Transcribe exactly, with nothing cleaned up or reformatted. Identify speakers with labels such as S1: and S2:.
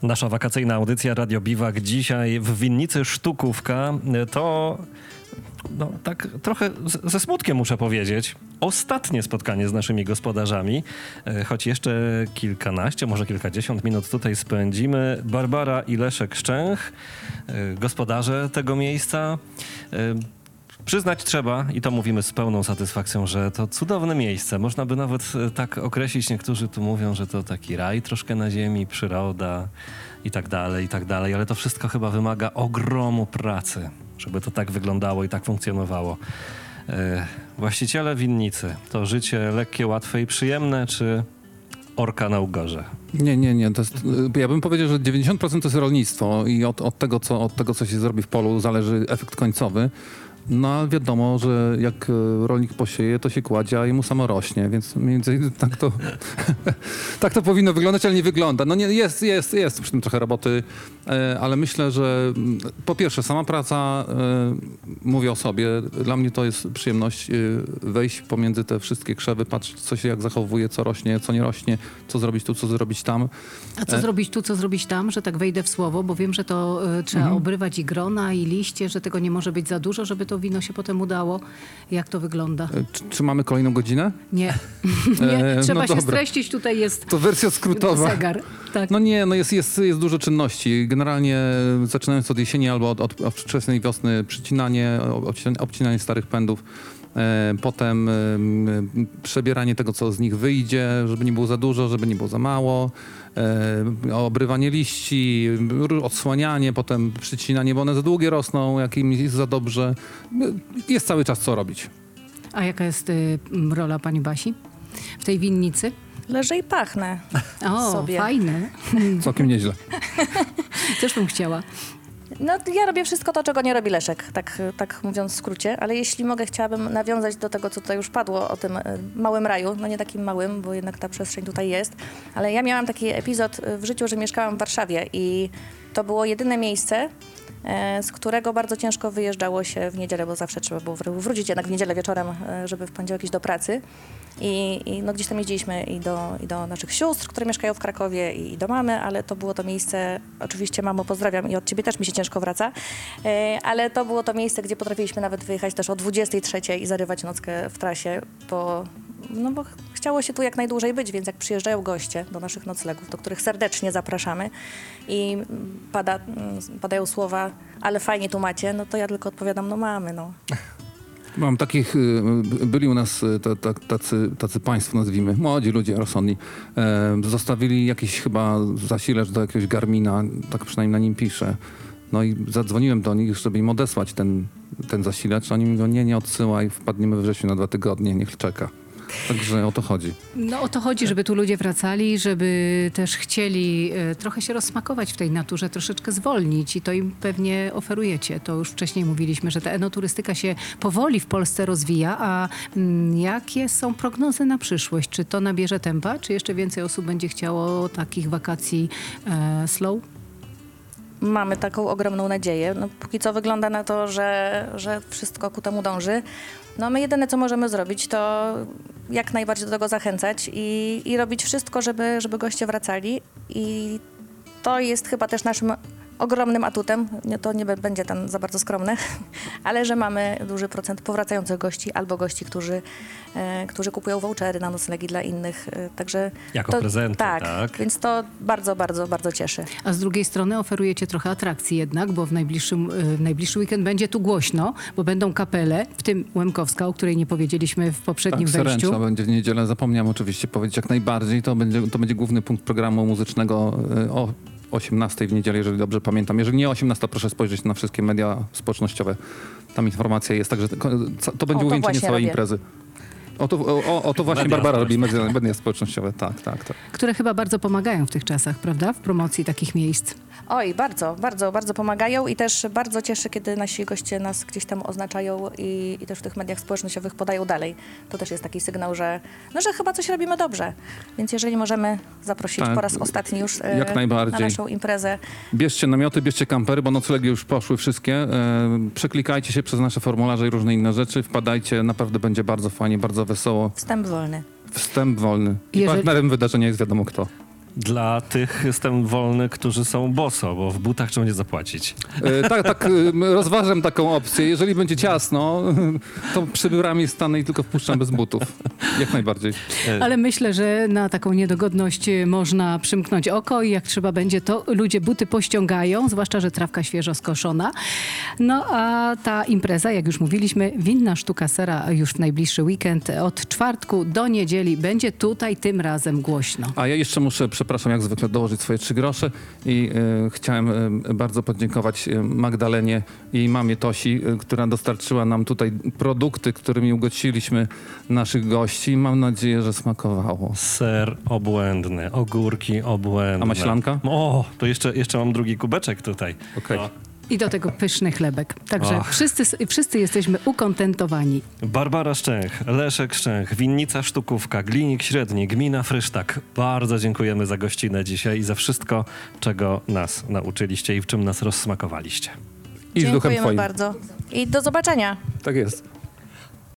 S1: Nasza wakacyjna audycja Radio Biwak dzisiaj w winnicy Sztukówka to, no tak trochę z, ze smutkiem muszę powiedzieć, ostatnie spotkanie z naszymi gospodarzami, choć jeszcze kilkanaście, może kilkadziesiąt minut tutaj spędzimy. Barbara i Leszek Szczęch, gospodarze tego miejsca. Przyznać trzeba, i to mówimy z pełną satysfakcją, że to cudowne miejsce. Można by nawet tak określić, niektórzy tu mówią, że to taki raj troszkę na ziemi, przyroda i tak dalej, i tak dalej, ale to wszystko chyba wymaga ogromu pracy, żeby to tak wyglądało i tak funkcjonowało. E, właściciele winnicy, to życie lekkie, łatwe i przyjemne, czy orka na ugorze?
S2: Nie, nie, nie. To jest, ja bym powiedział, że dziewięćdziesiąt procent to jest rolnictwo i od, od, tego, co, od tego, co się zrobi w polu, zależy efekt końcowy. No ale wiadomo, że jak rolnik posieje, to się kładzie, a jemu samo rośnie, więc mniej więcej tak to, tak to powinno wyglądać, ale nie wygląda. No nie, jest, jest, jest przy tym trochę roboty, ale myślę, że po pierwsze sama praca, mówię o sobie, dla mnie to jest przyjemność wejść pomiędzy te wszystkie krzewy, patrzeć co się jak zachowuje, co rośnie, co nie rośnie, co zrobić tu, co zrobić tam.
S3: A co e... zrobić tu, co zrobić tam, że tak wejdę w słowo, bo wiem, że to y, trzeba mhm. obrywać i grona, i liście, że tego nie może być za dużo, żeby to wino się potem udało. Jak to wygląda?
S2: Czy, czy mamy kolejną godzinę?
S3: Nie. nie. Trzeba
S2: no
S3: się
S2: dobra.
S3: streścić. Tutaj jest
S2: to wersja skrótowa.
S3: Zegar. Tak.
S2: No nie, no jest, jest, jest dużo czynności. Generalnie zaczynając od jesieni albo od, od, od wczesnej wiosny przycinanie, obcinanie starych pędów. E, potem e, przebieranie tego, co z nich wyjdzie, żeby nie było za dużo, żeby nie było za mało. E, obrywanie liści, odsłanianie, potem przycinanie, bo one za długie rosną, jak im jest za dobrze. Jest cały czas co robić.
S3: A jaka jest y, rola pani Basi w tej winnicy?
S4: Leżę i pachnę
S3: O,
S4: sobie.
S3: fajne.
S2: Całkiem nieźle.
S3: Też bym chciała.
S4: No ja robię wszystko to, czego nie robi Leszek, tak, tak mówiąc w skrócie, ale jeśli mogę, chciałabym nawiązać do tego, co tutaj już padło o tym małym raju, no nie takim małym, bo jednak ta przestrzeń tutaj jest, ale ja miałam taki epizod w życiu, że mieszkałam w Warszawie i to było jedyne miejsce, z którego bardzo ciężko wyjeżdżało się w niedzielę, bo zawsze trzeba było wrócić jednak w niedzielę wieczorem, żeby w poniedziałek iść do pracy. I, i no gdzieś tam jeździliśmy i do, i do naszych sióstr, które mieszkają w Krakowie, i, i do mamy, ale to było to miejsce, oczywiście mamo pozdrawiam i od ciebie też mi się ciężko wraca, e, ale to było to miejsce, gdzie potrafiliśmy nawet wyjechać też o dwudziestej trzeciej i zarywać nockę w trasie, bo, no bo chciało się tu jak najdłużej być, więc jak przyjeżdżają goście do naszych noclegów, do których serdecznie zapraszamy i pada, padają słowa, ale fajnie tu macie, no to ja tylko odpowiadam, no mamy, no.
S2: Mam takich, byli u nas tacy, tacy państwo, nazwijmy, młodzi ludzie, rozsądni, e, zostawili jakiś chyba zasilacz do jakiegoś Garmina, tak przynajmniej na nim pisze. No i zadzwoniłem do nich, żeby im odesłać ten, ten zasilacz. Oni mówią, nie, nie odsyłaj, wpadniemy we wrześniu na dwa tygodnie, niech czeka. Także o to chodzi.
S3: No o to chodzi, żeby tu ludzie wracali, żeby też chcieli e, trochę się rozsmakować w tej naturze, troszeczkę zwolnić i to im pewnie oferujecie. To już wcześniej mówiliśmy, że ta enoturystyka się powoli w Polsce rozwija, a mm, jakie są prognozy na przyszłość? Czy to nabierze tempa, czy jeszcze więcej osób będzie chciało takich wakacji e, slow?
S4: Mamy taką ogromną nadzieję. No, póki co wygląda na to, że, że wszystko ku temu dąży. No my jedyne, co możemy zrobić, to jak najbardziej do tego zachęcać i, i robić wszystko, żeby, żeby goście wracali. I to jest chyba też naszym ogromnym atutem, nie, to nie będzie tam za bardzo skromne, ale że mamy duży procent powracających gości albo gości, którzy, e, którzy kupują vouchery na noclegi dla innych. E, także
S1: jako
S4: to,
S1: prezenty,
S4: tak,
S1: tak.
S4: Więc to bardzo, bardzo, bardzo cieszy.
S3: A z drugiej strony oferujecie trochę atrakcji jednak, bo w najbliższym, w najbliższy weekend będzie tu głośno, bo będą kapele, w tym Łemkowska, o której nie powiedzieliśmy w poprzednim
S2: tak,
S3: wejściu.
S2: Seręcza będzie w niedzielę, zapomniałem oczywiście powiedzieć jak najbardziej. To będzie, to będzie główny punkt programu muzycznego o osiemnastej w niedzielę, jeżeli dobrze pamiętam. Jeżeli nie osiemnasta, proszę spojrzeć na wszystkie media społecznościowe. Tam informacja jest, także to, to będzie
S4: o, to
S2: uwieńczenie całej
S4: robię.
S2: imprezy. O to, o, o to właśnie
S1: Media
S2: Barbara robi, media, media społecznościowe. Tak, tak, tak.
S3: Które chyba bardzo pomagają w tych czasach, prawda? W promocji takich miejsc.
S4: Oj, bardzo, bardzo, bardzo pomagają i też bardzo cieszy, kiedy nasi goście nas gdzieś tam oznaczają i, i też w tych mediach społecznościowych podają dalej. To też jest taki sygnał, że, no, że chyba coś robimy dobrze. Więc jeżeli możemy zaprosić
S2: Tak,
S4: po raz ostatni już e,
S2: jak najbardziej.
S4: na naszą imprezę.
S2: Bierzcie namioty, bierzcie kampery, bo noclegi już poszły wszystkie. E, przeklikajcie się przez nasze formularze i różne inne rzeczy. Wpadajcie, naprawdę będzie bardzo fajnie, bardzo wesoło.
S4: Wstęp wolny.
S2: Wstęp wolny. I
S3: Jeżeli-
S2: partnerem wydarzenia jest wiadomo kto.
S1: Dla tych jestem wolny, którzy są boso, bo w butach trzeba będzie zapłacić.
S2: E, tak, tak, e, rozważam taką opcję. Jeżeli będzie ciasno, to przy bramie stanę i tylko wpuszczam bez butów. Jak najbardziej.
S3: Ale myślę, że na taką niedogodność można przymknąć oko i jak trzeba będzie, to ludzie buty pościągają, zwłaszcza, że trawka świeżo skoszona. No a ta impreza, jak już mówiliśmy, Winna Sztuka Sera już w najbliższy weekend od czwartku do niedzieli będzie tutaj tym razem głośno.
S2: A ja jeszcze muszę, przepraszam, jak zwykle dołożyć swoje trzy grosze i e, chciałem e, bardzo podziękować e, Magdalenie i jej mamie Tosi, e, która dostarczyła nam tutaj produkty, którymi ugościliśmy naszych gości. Mam nadzieję, że smakowało.
S1: Ser obłędny, ogórki obłędne.
S2: A maślanka?
S1: O, to jeszcze, jeszcze mam drugi kubeczek tutaj.
S2: Okej.
S1: O.
S3: I do tego pyszny chlebek. Także
S1: Och.
S3: wszyscy, wszyscy jesteśmy ukontentowani.
S1: Barbara Szczęch, Leszek Szczęch, Winnica Sztukówka, Glinik Średni, Gmina Frysztak. Bardzo dziękujemy za gościnę dzisiaj i za wszystko, czego nas nauczyliście i w czym nas rozsmakowaliście.
S2: I z duchem
S4: Dziękujemy
S2: twoim.
S4: bardzo. I do zobaczenia.
S2: Tak jest.